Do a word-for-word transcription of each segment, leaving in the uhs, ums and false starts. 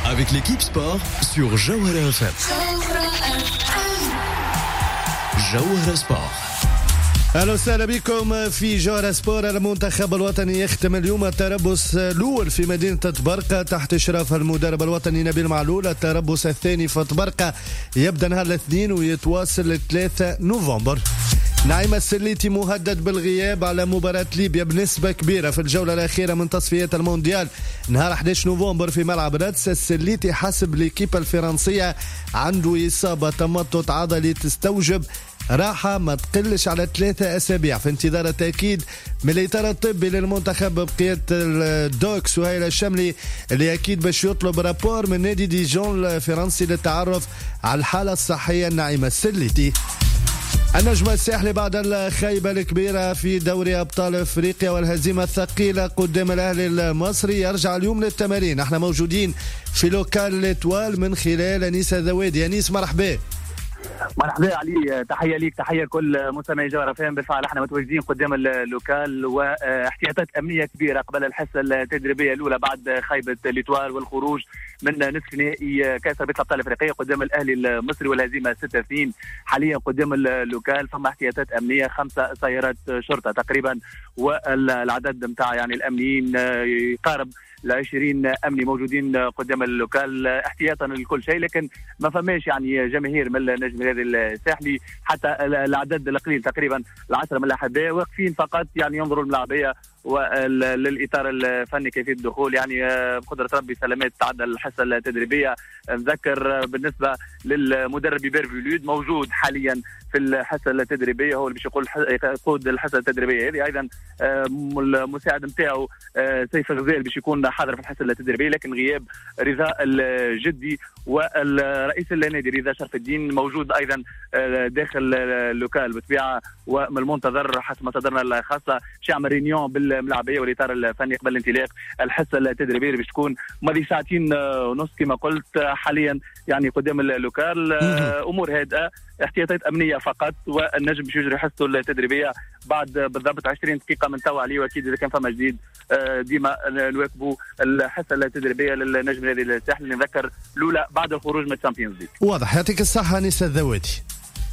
avec l'équipe sport sur Jawhara F M. Jawhara Sport. اهلا وسهلا بكم في جوهرة سبور. المنتخب الوطني يختم اليوم التربص الاول في مدينة طبرقة تحت اشراف المدرب الوطني نبيل معلول. التربص الثاني في طبرقة يبدا نهار الاثنين ويتواصل ثلاثة نوفمبر. نعيم السليتي مهدد بالغياب على مباراة ليبيا بنسبة كبيرة في الجولة الأخيرة من تصفيات المونديال نهار أحد عشر نوفمبر في ملعب رادس. السليتي حسب ليكيب الفرنسية عنده إصابة تمطط عضلي تستوجب راحة ما تقلش على ثلاثة أسابيع في انتظار التأكيد من الإطار الطبي للمنتخب بقيادة الدوك سهيل الشملي اللي أكيد باش يطلب رابور من نادي ديجون الفرنسي للتعرف على الحالة الصحية النعيمة السليتي. النجم الساحلي بعد الخيبة الكبيرة في دوري أبطال أفريقيا والهزيمة الثقيلة قدام الأهلي المصري يرجع اليوم للتمارين. احنا موجودين في لوكال الاتوال من خلال أنيس الذوادي. أنيس مرحبا. مرحبا علي، تحيه ليك تحيه كل مستمعي جوهرة فهم. بالفعل احنا متواجدين قدام اللوكال واحتياطات امنيه كبيره قبل الحصه التدريبيه الاولى بعد خيبه ليتوال والخروج من نصف نهائي كاس رابطه الابطال الافريقيه قدام الاهلي المصري والهزيمه ستة اثنين. حاليا قدام اللوكال فما احتياطات امنيه، خمسه سيارات شرطه تقريبا، والعدد نتاع يعني الامنيين يقارب العشرين امني موجودين قدام اللوكال احتياطا لكل شيء. لكن ما فماش يعني جماهير من النجم الرياضي الساحلي، حتى العدد القليل تقريبا العشرة من الاحباء واقفين فقط يعني ينظروا الملاعبيه وللاطار الفني كيفيه الدخول. يعني بقدره ربي سلامات تعدى الحصه التدريبيه. نذكر بالنسبه للمدرب بيرفيلود موجود حاليا في الحصه التدريبيه، هو اللي باش يقول يقود الحصه التدريبيه هذه. ايضا المساعد نتاعو سيف غزال باش يكون حاضر في الحصه التدريبيه، لكن غياب رضا الجدي والرئيس النادي رضا شرف الدين موجود ايضا داخل اللوكال بطبيعه. ومن المنتظر حسب مصادرنا الخاصه شعب رينيون بالملاعبيه والاطار الفني قبل انطلاق الحصه التدريبيه اللي باش تكون ماضي ساعتين ونص كما قلت. حاليا يعني قدام اللوكال امور هادئه، احتياطات امنيه فقط، والنجم باش يجري حصته التدريبيه بعد بالضبط عشرين دقيقه من توا عليه. واكيد اذا كان فما جديد ديما نواكبوا الحصه التدريبيه للنجم الرياضي الساحلي. نذكر الاولى بعد الخروج من الشامبيونز ليج. واضح. يعطيك الصحه انيس الذوادي.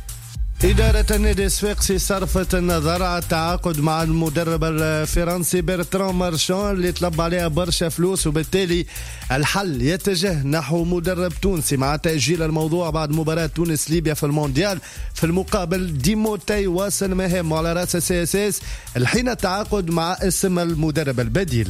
إدارة النادي الصفاقسي صرفت النظر على التعاقد مع المدرب الفرنسي برتران مارشان اللي طلب عليها برشا فلوس، وبالتالي الحل يتجه نحو مدرب تونسي مع تأجيل الموضوع بعد مباراة تونس ليبيا في المونديال. في المقابل ديموتي واصل مهامه على رأس السي اس اس الحين التعاقد مع اسم المدرب البديل.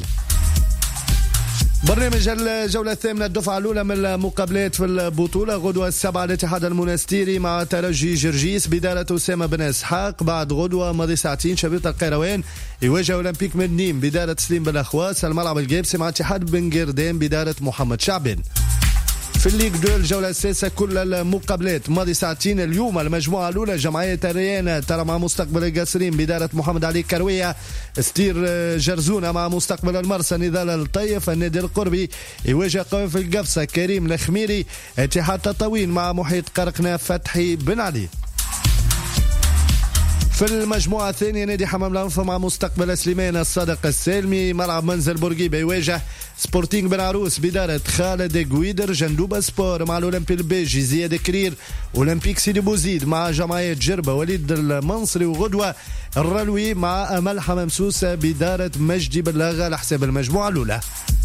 برنامج الجولة الثامنة الدفعة الأولى من المقابلات في البطولة غدوة السبعة الاتحاد المنستيري مع ترجي جرجيس بدالة أسامة بن إسحاق. بعد غدوة ماضي ساعتين شبيبة القيروان يواجه أولمبيك من نيم بدالة سليم بن أخواس. الملعب الجابسي مع اتحاد بن قردان بدالة محمد شعبان. في الليج دو الجولة السادسة كل المقابلات ماضي ساعتين. اليوم المجموعة الأولى جمعية الريانة ترى مع مستقبل القاسرين بدارة محمد علي كروية. ستير جرزونة مع مستقبل المرسى نضال الطيف. النادي القربي يواجه قوي في القفصة كريم الخميري. اتحاد تطاوين مع محيط قرقنا فتحي بن علي. في المجموعة الثانية نادي حمام الأنف مع مستقبل سليمان الصادق السالمي. ملعب منزل بورقيبة يواجه سبورتينغ بن عروس بدارة خالد قويدر. جندوبة سبور مع الأولمبي البيجي زياد كرير. أولمبيك سيدي بوزيد مع جمعية جربة وليد المنصري. وغدوة الرلوي مع أمل حمامسوسة بدارة مجدي بلاغة على حساب المجموعة الأولى.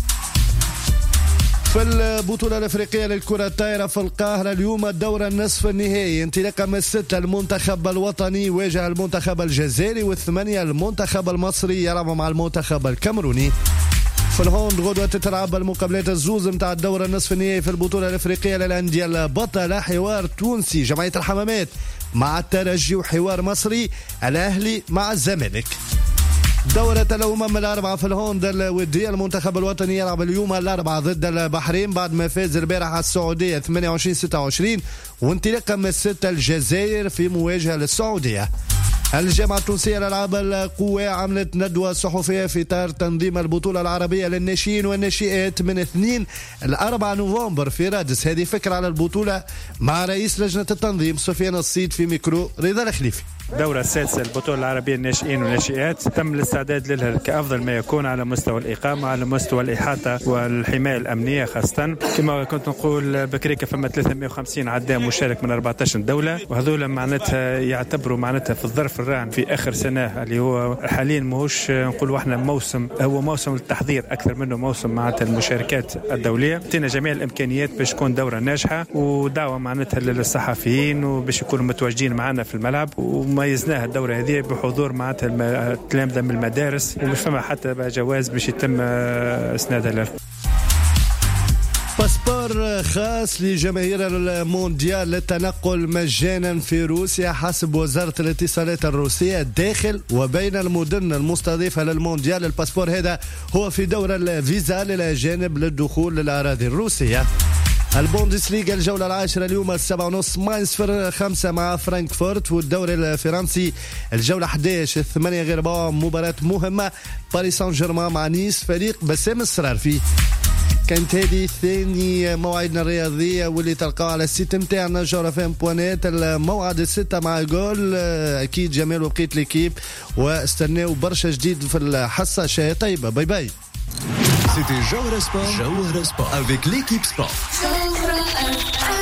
في البطولة الأفريقية للكرة الطائرة في القاهرة اليوم الدورة النصف النهائي انطلاقا من الستة المنتخب الوطني واجه المنتخب الجزائري، والثمانية المنتخب المصري يلعب مع المنتخب الكاميروني. في الهوند غدوة تتلعب المقابلات الزوز متاع الدورة النصف النهائي في البطولة الأفريقية للأندية البطلة. حوار تونسي جمعية الحمامات مع الترجي، وحوار مصري الأهلي مع الزمالك. دورة الأمم الأربعة في الهوند الودية المنتخب الوطني يلعب اليوم الأربعاء ضد البحرين بعد ما فاز البارح على السعودية ثمانية وعشرين ستة وعشرين، وانطلاقا من الستة الجزائر في مواجهة للسعودية. الجامعة التونسية للألعاب القوى عملت ندوة صحفية في إطار تنظيم البطولة العربية للناشئين والناشئات من اثنين لأربعة نوفمبر في رادس. هذه فكرة على البطولة مع رئيس لجنة التنظيم سفيان الصيد في ميكرو رضا الخليفي. الدورة السادسة البطولة العربية الناشئين والناشئات تم الاستعداد لها كأفضل ما يكون على مستوى الإقامة، على مستوى الإحاطة والحماية الأمنية خاصة. كما كنت نقول بكريكة فما ثلاثمائة وخمسين عداء مشارك من أربعة عشر دولة، وهذول معناتها يعتبروا معناتها في الظرف الراهن في آخر سنة اللي هو حاليا ماهوش نقولوا احنا موسم، هو موسم التحضير أكثر منه موسم معناتها المشاركات الدولية. تينا جميع الإمكانيات باش تكون دورة ناجحة، ودعوة معناتها للصحفيين وباش يكونوا متواجدين معنا في الملعب. وميزناها الدورة هذه بحضور معناتها التلامذة من المدارس، ومش فما حتى جواز باش يتم اسنادها لها. باسبور خاص لجماهير المونديال للتنقل مجانا في روسيا حسب وزارة الاتصالات الروسية داخل وبين المدن المستضيفة للمونديال. الباسبور هذا هو في دور الفيزا للأجانب للدخول للأراضي الروسية. البوندسليغا الجولة العاشرة اليوم السبعة ونص ماينز صفر خمسة مع فرانكفورت. والدوري الفرنسي الجولة أحد عشر ثمانية غير ربع مباراة مهمة باريس سان جيرمان مع نيس فريق بسام السرارفي. كانت هذه ثاني موعدنا الرياضية واللي تلقاو على السيت متاعنا جوهر اف ام بوانيت. الموعد الستة مع جول أكيد جمال وبقيت ليكيب، واستناو برشا جديد في الحصة. شاي طيبة، باي باي. C'était Jawara Sport, Jawara Sport avec l'équipe sport.